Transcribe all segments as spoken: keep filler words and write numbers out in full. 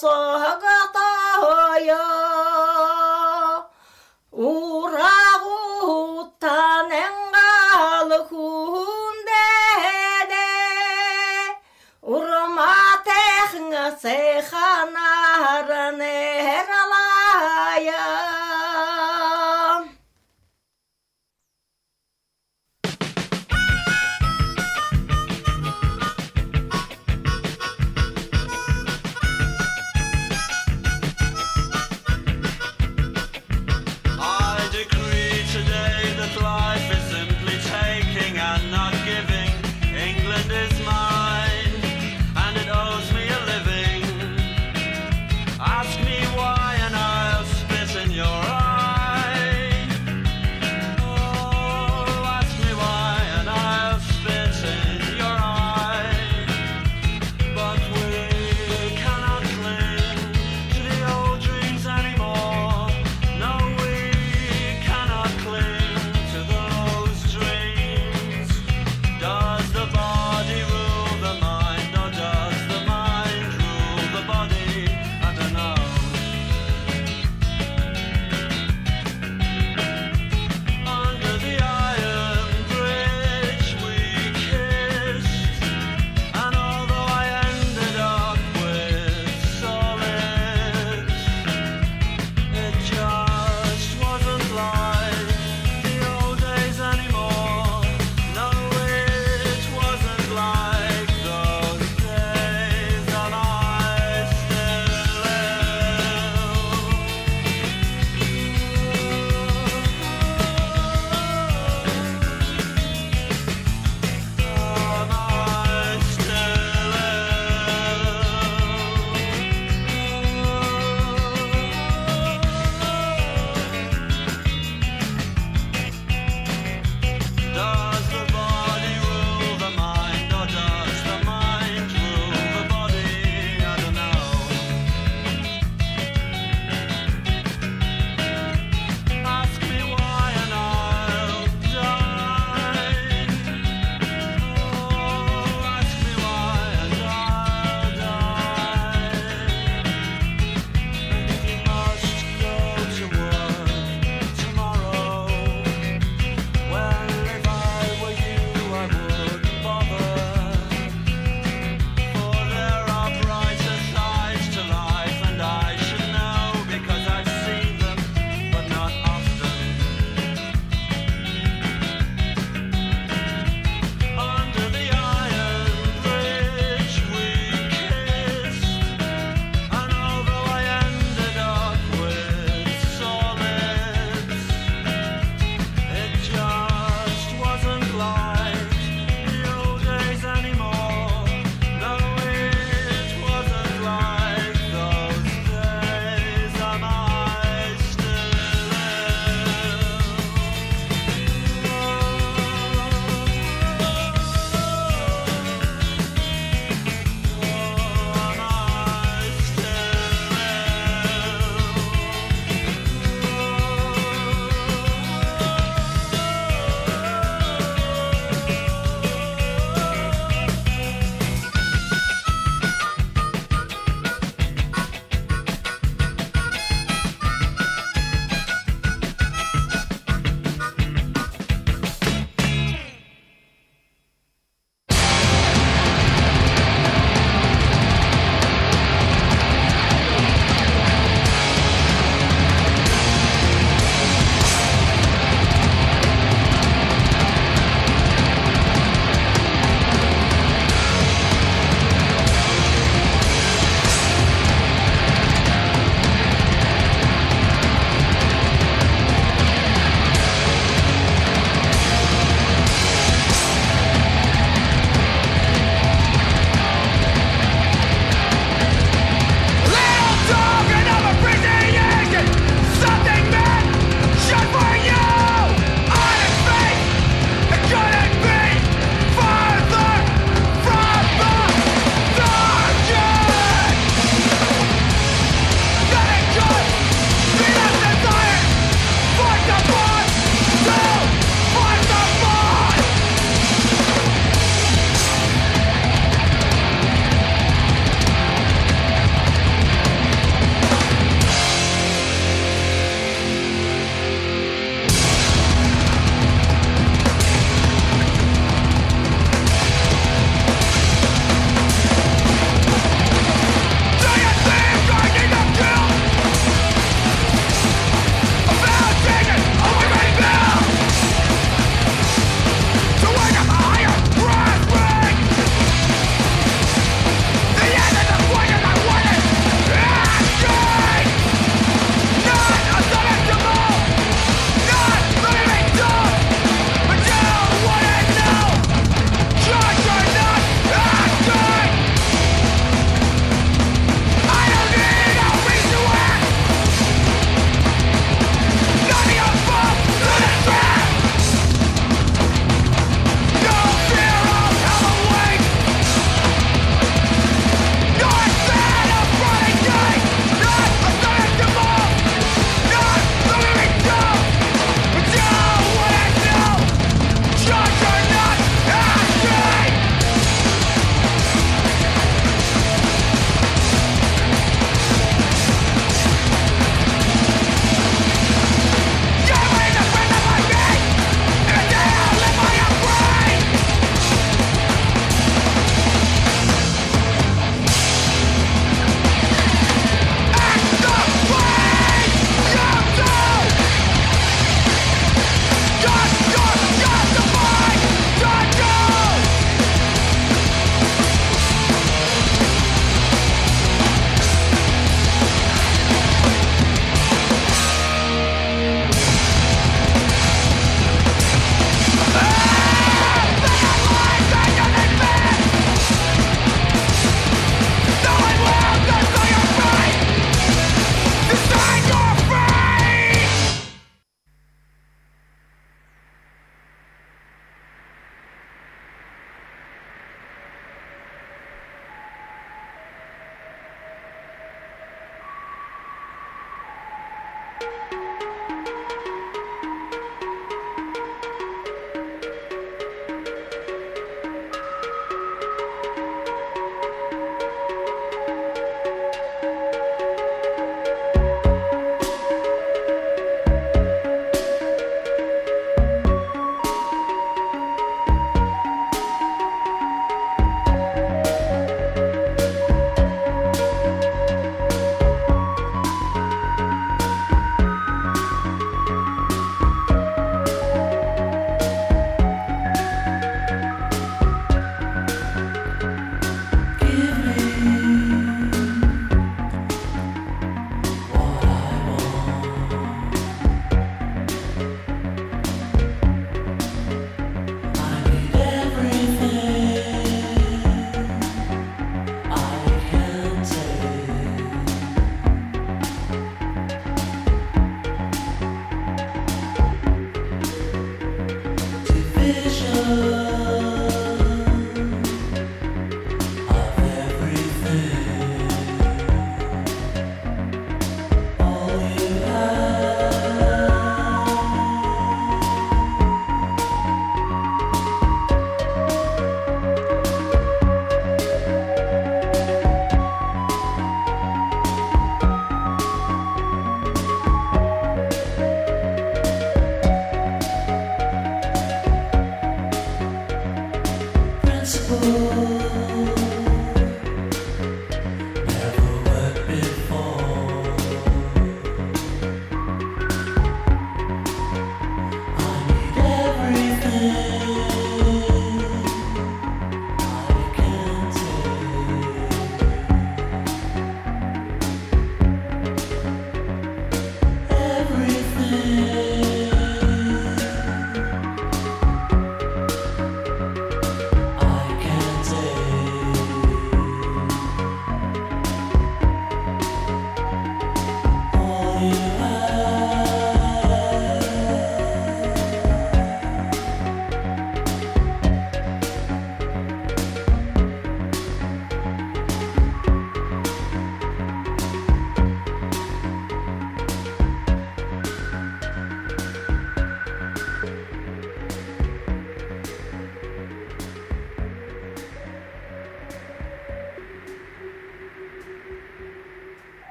속도요 우라고 타냉갈 훈데데 우르마테 흥세하나르네라라야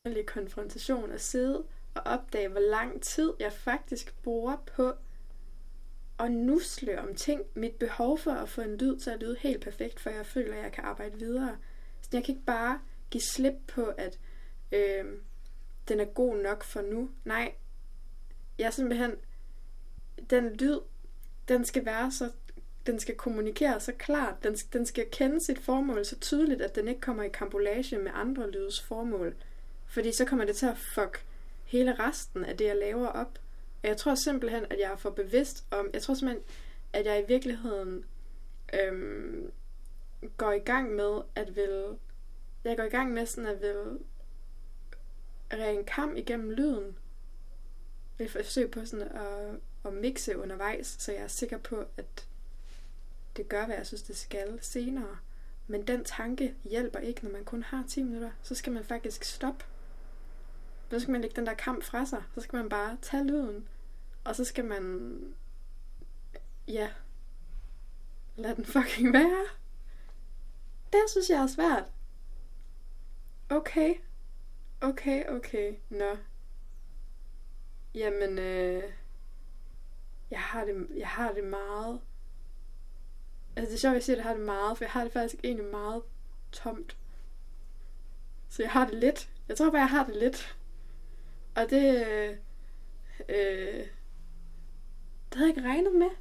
konfrontation at sidde og opdage, hvor lang tid jeg faktisk bruger på at nusle om ting. Mit behov for at få en lyd til at lyde helt perfekt, for jeg føler, at jeg kan arbejde videre. Så jeg kan ikke bare give slip på, at øh, den er god nok for nu. Nej, jeg er simpelthen... Den lyd, den skal være så... Den skal kommunikere så klart. Den, den skal kende sit formål så tydeligt, at den ikke kommer i karambolage med andre lydes formål. Fordi så kommer det til at fuck hele resten af det, jeg laver op. Og jeg tror simpelthen, at jeg er for bevidst om... Jeg tror simpelthen, at jeg i virkeligheden øhm, går i gang med at vil... Jeg går i gang med sådan at vil ræge en kam igennem lyden. Jeg vil forsøge på sådan at, at mixe undervejs, så jeg er sikker på, at det gør, hvad jeg synes, det skal senere. Men den tanke hjælper ikke, når man kun har ti minutter. Så skal man faktisk stoppe. Så skal man lægge den der kamp fra sig. Så skal man bare tage lyden. Og så skal man... Ja. Lad den fucking være. Det synes jeg er svært. Okay. Okay, okay. Nå. Jamen, øh... Jeg har det, jeg har det meget... Altså det er sjovt, at jeg siger, at jeg har det meget, for jeg har det faktisk egentlig meget tomt. Så jeg har det lidt. Jeg tror bare, jeg har det lidt. Og det... Øh, øh, det havde jeg ikke regnet med.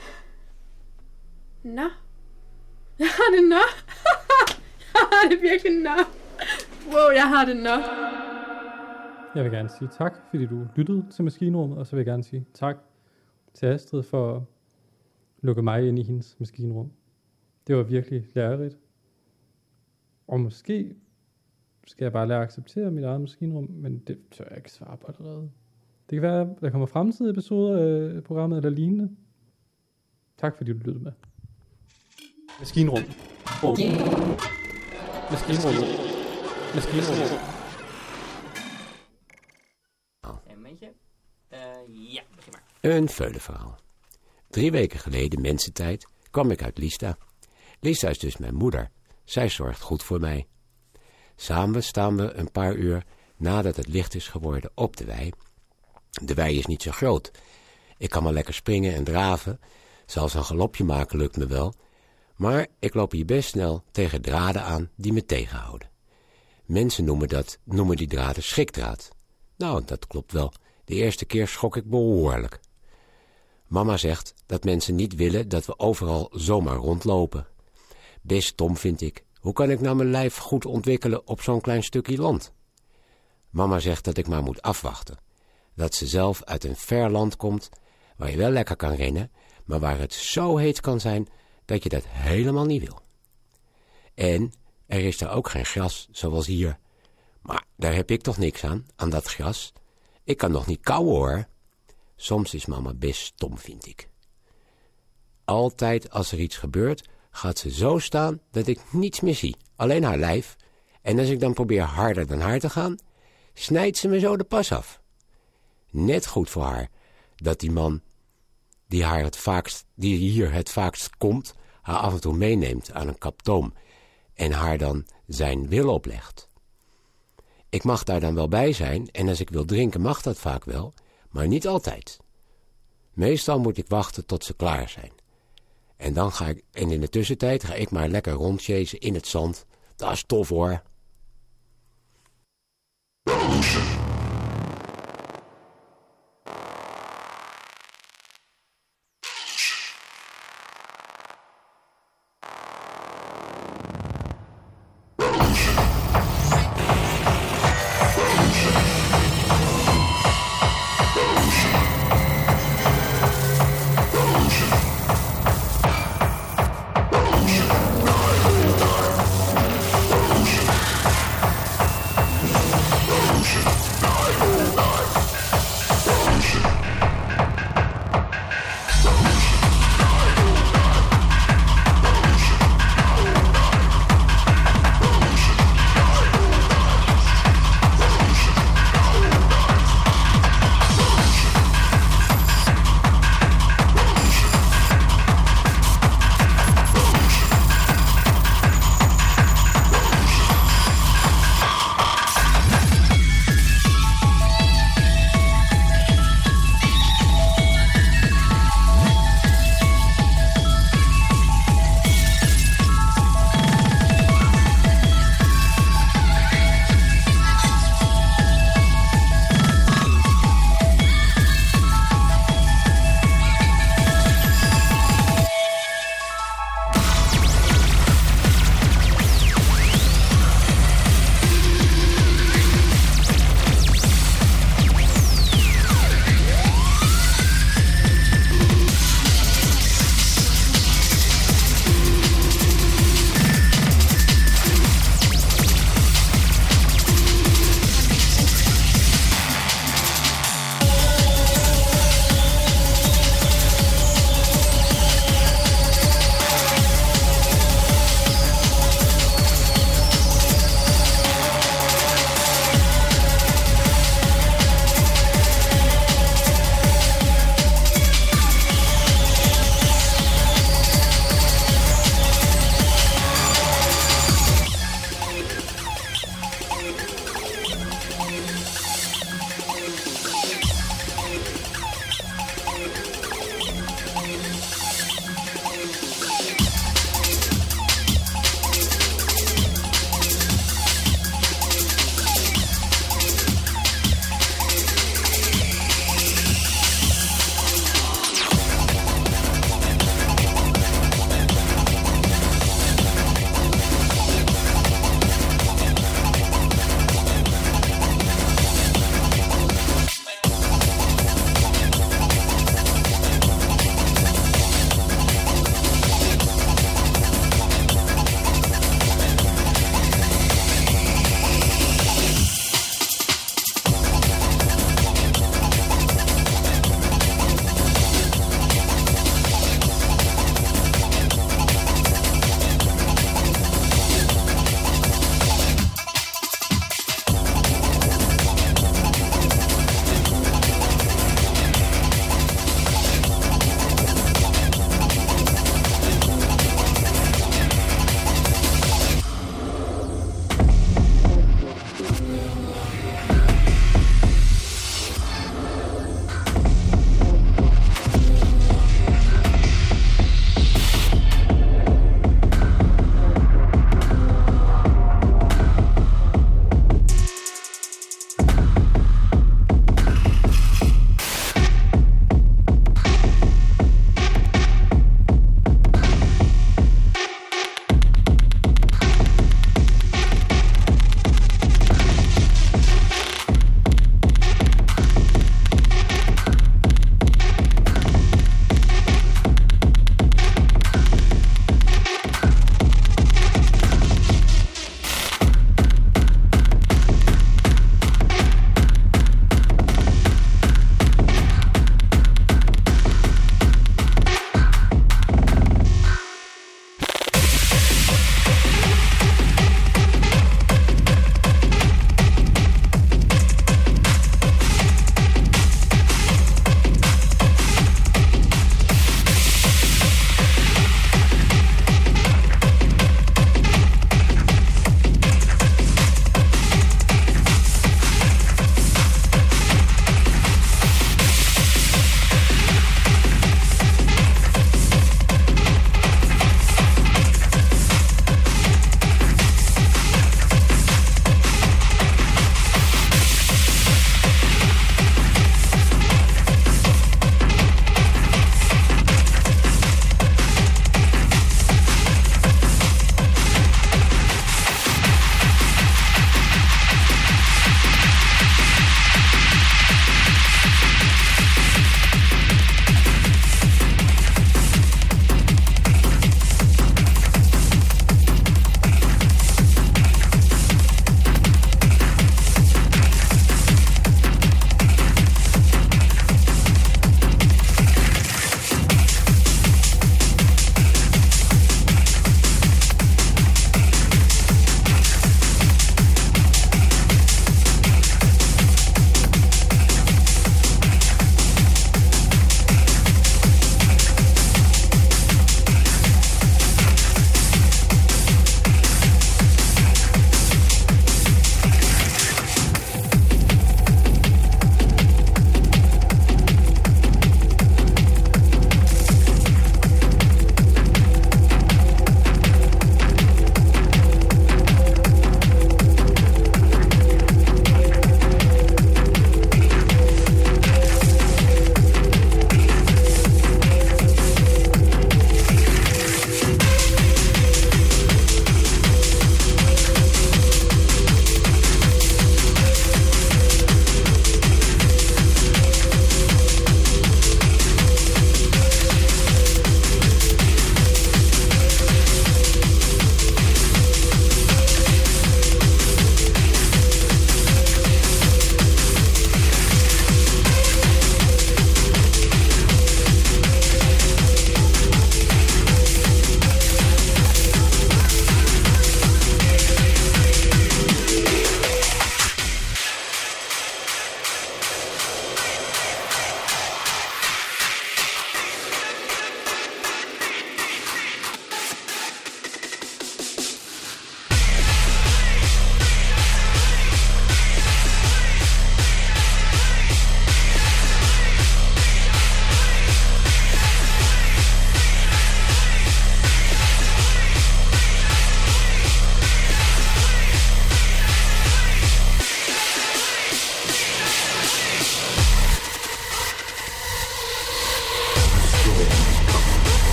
Nå. Jeg har det nå. Jeg har det virkelig nå. Wow, jeg har det nå. Jeg vil gerne sige tak, fordi du lyttede til Maskinrummet, og så vil jeg gerne sige tak til Astrid for at lukke mig ind i hendes maskinrum. Det var virkelig lærerigt. Og måske skal jeg bare lære at acceptere mit eget maskinrum, men det tør jeg ikke svare på allerede. Det kan være, der kommer fremtidige episoder af programmet eller lignende. Tak fordi du lyttede med. Maskinrum. Maskinrum. Maskinrum. Maskinrum. Een veulenverhaal. Drie weken geleden, mensentijd, kwam ik uit Lista. Lista is dus mijn moeder. Zij zorgt goed voor mij. Samen staan we een paar uur nadat het licht is geworden op de wei. De wei is niet zo groot. Ik kan maar lekker springen en draven. Zelfs een galopje maken lukt me wel. Maar ik loop hier best snel tegen draden aan die me tegenhouden. Mensen noemen, dat, noemen die draden schrikdraad. Nou, dat klopt wel. De eerste keer schrok ik behoorlijk. Mama zegt dat mensen niet willen dat we overal zomaar rondlopen. Best stom vind ik. Hoe kan ik nou mijn lijf goed ontwikkelen op zo'n klein stukje land? Mama zegt dat ik maar moet afwachten. Dat ze zelf uit een ver land komt waar je wel lekker kan rennen, maar waar het zo heet kan zijn dat je dat helemaal niet wil. En er is daar ook geen gras zoals hier. Maar daar heb ik toch niks aan, aan dat gras. Ik kan nog niet kauwen hoor. Soms is mama best stom, vind ik. Altijd als er iets gebeurt, gaat ze zo staan dat ik niets meer zie. Alleen haar lijf. En als ik dan probeer harder dan haar te gaan, snijdt ze me zo de pas af. Net goed voor haar dat die man die, haar het vaakst, die hier het vaakst komt, haar af en toe meeneemt aan een kaptoom en haar dan zijn wil oplegt. Ik mag daar dan wel bij zijn en als ik wil drinken mag dat vaak wel, maar niet altijd. Meestal moet ik wachten tot ze klaar zijn. En dan ga ik, en in de tussentijd ga ik maar lekker rondchasen in het zand. Dat is tof hoor.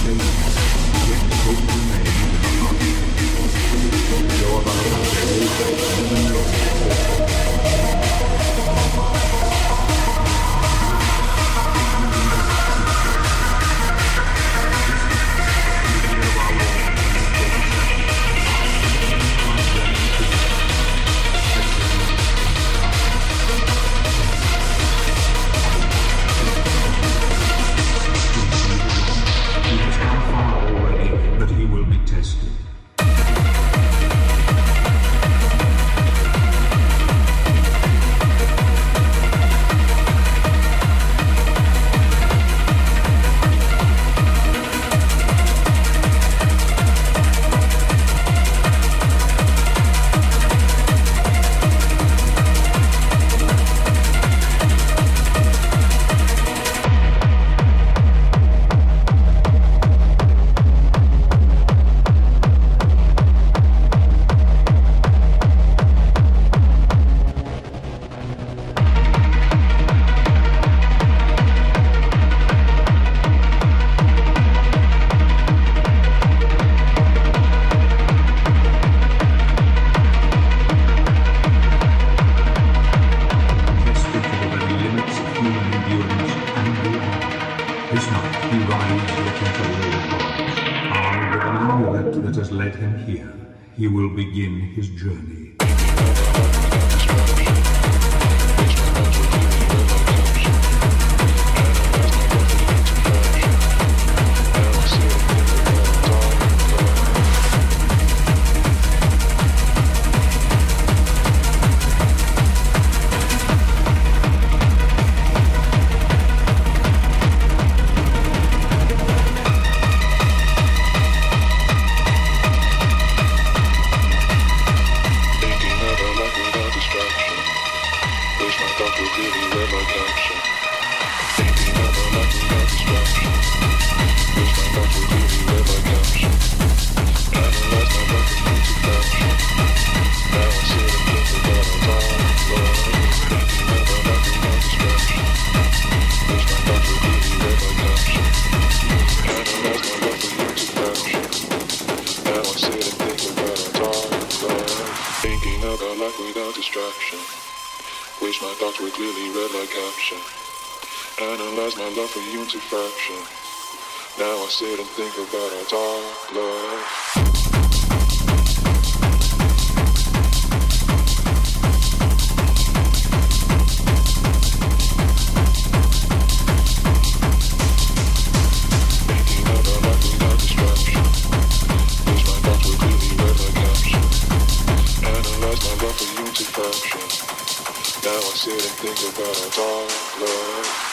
He will begin his journey. Wish my thoughts were clearly read like caption. Analyze my love for you into fraction. Now I sit and think about our dark love. Now I sit and think about our dark love.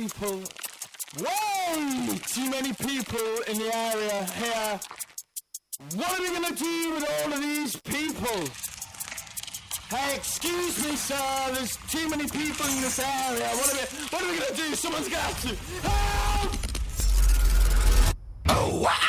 people. Way too many people in the area here. What are we gonna do with all of these people? Hey, excuse me, sir. There's too many people in this area. What are we? What are we gonna do? Someone's gonna have to help! Oh! Ah!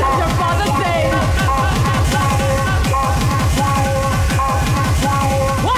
What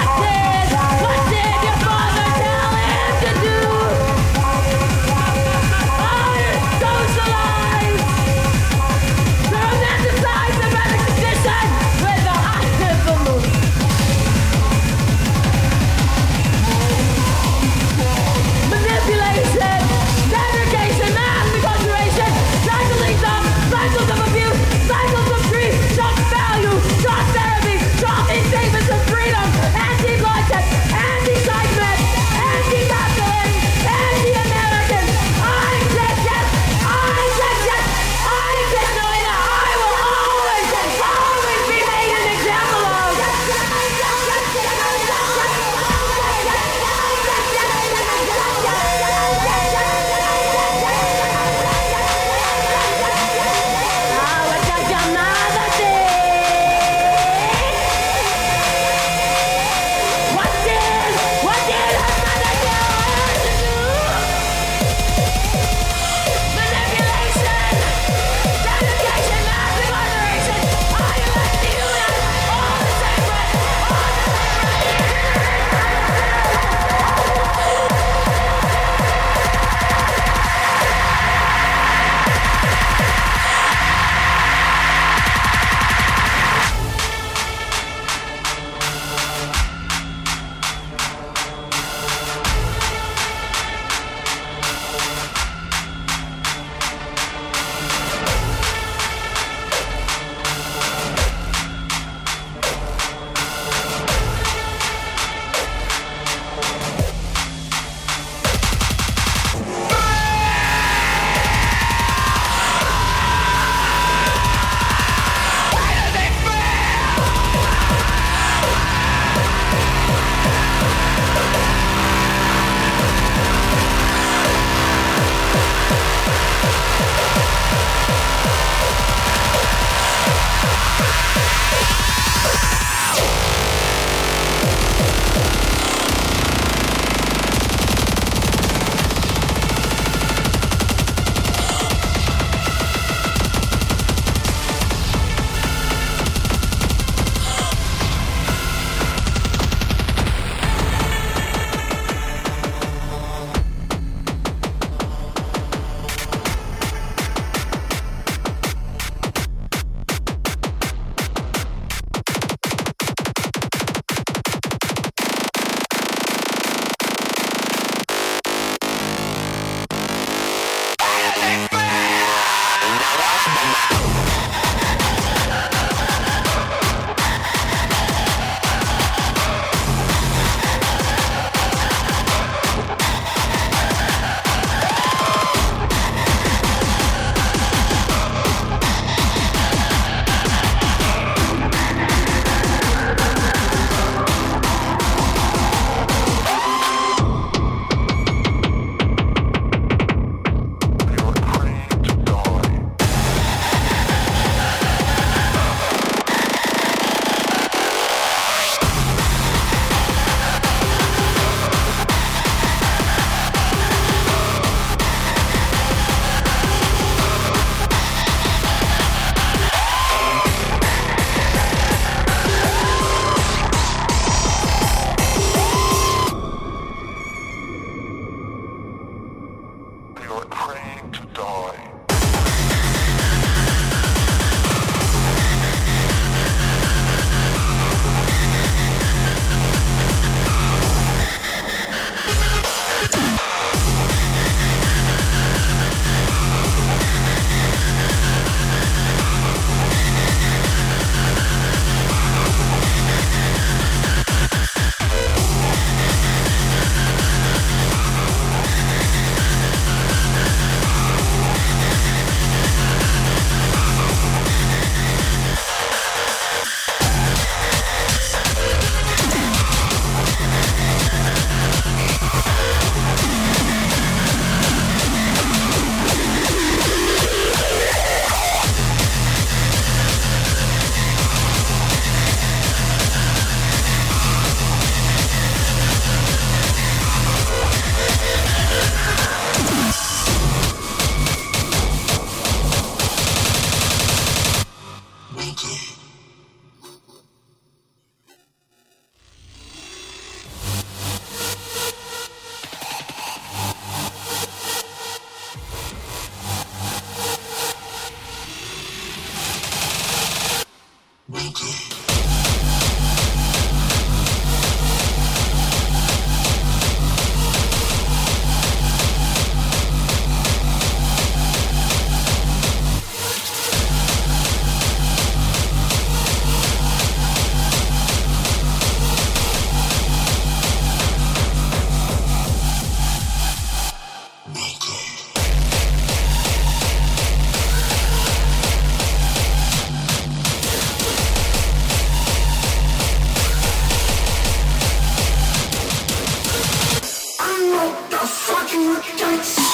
I'm not the fucking